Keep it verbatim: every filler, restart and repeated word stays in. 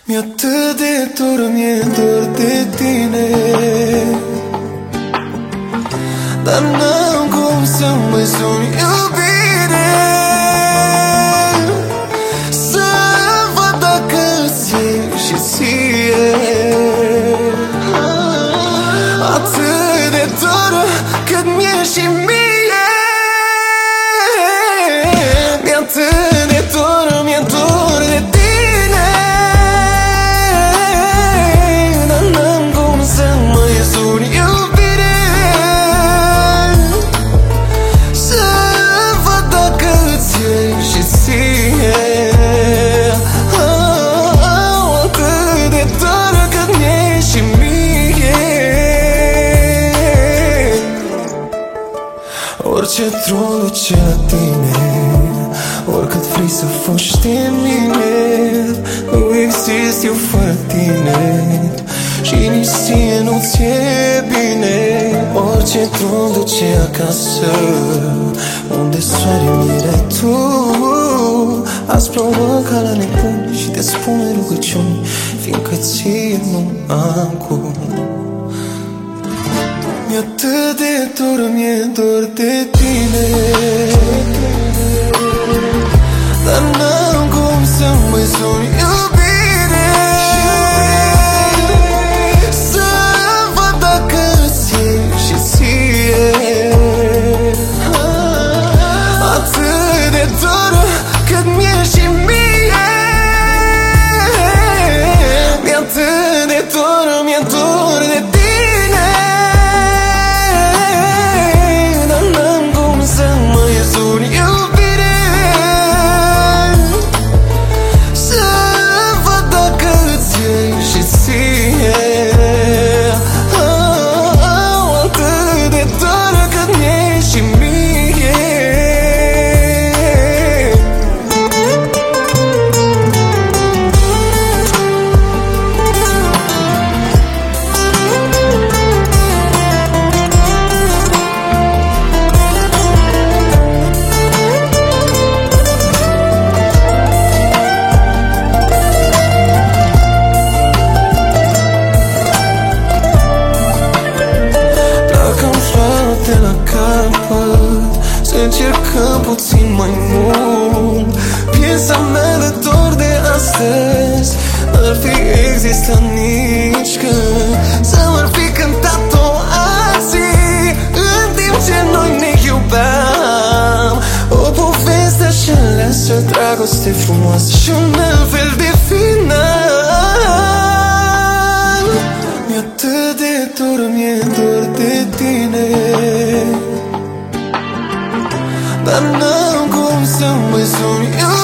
Mi-e atât de dor, mi-e dor de tine, dar n-am cum să mai sun iubire, să văd dacă-ți iei și ție. Atât de dor cât mi-e și mie. Mi-e atât de dor, mi-e dor de tine, dar n-am cum să mai sun iubire, să văd dacă-ți iei și ție. Atât de dor cât mi-e și mie. Orice drum duce la tine, oricât vrei să fugi de mine, nu exist eu fără tine și nici ție nu-ți e bine. Orice drum duce acasă, unde soare mire tu. Azi plouă ca la nebun și te spune rugăciuni, fiindcă ție nu am cum. Mi-e atât de dor, mi-e dor de tine, dar n-am cum să mai sun iubire, să văd dacă-ți iei și ție. Atât de dor cât mi-e și mie. Mi-e atât de dor, mi-e dor de tine, dar n-am cum să mai sun iubire, să văd dacă-ți iei și ție. Atât de dor cât mi-e și mie. De la capăt, să încercăm puțin mai mult. Piesa mea de dor de astăzi n-ar fi existat nici când, sau ar fi cântat-o azi, în timp ce noi ne iubeam. O poveste așa aleasă, dragoste frumoasă și un alt fel de final. Mi-e atât de dor, mi-e dor de tine, dar n-am cum să mai sun iubire,